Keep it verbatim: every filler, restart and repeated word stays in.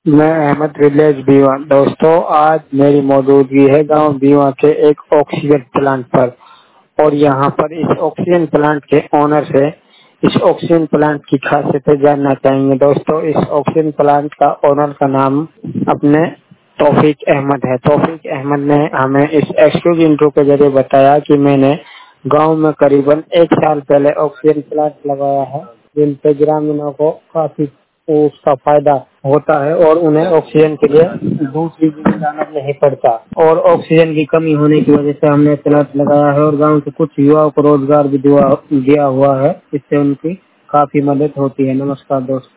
मैं अहमद विलेज बीवा। दोस्तों, आज मेरी मौजूदगी है गांव बीवा के एक ऑक्सीजन प्लांट पर और यहाँ पर इस ऑक्सीजन प्लांट के ओनर से इस ऑक्सीजन प्लांट की खासियतें जानना चाहेंगे। दोस्तों, इस ऑक्सीजन प्लांट का ओनर का नाम अपने तौफीक अहमद है। तौफीक अहमद ने हमें इस एक्सक्लूसिव इंट्रो के जरिए बताया कि मैंने गांव में करीबन एक साल पहले ऑक्सीजन प्लांट लगाया है, जिनसे ग्रामीणों को काफी उसका फायदा होता है और उन्हें ऑक्सीजन के लिए दूसरी जगह जाना नहीं पड़ता। और ऑक्सीजन की कमी होने की वजह से हमने प्लांट लगाया है और गांव के कुछ युवाओं को रोजगार भी दिया दिया हुआ है, इससे उनकी काफी मदद होती है। नमस्कार दोस्तों।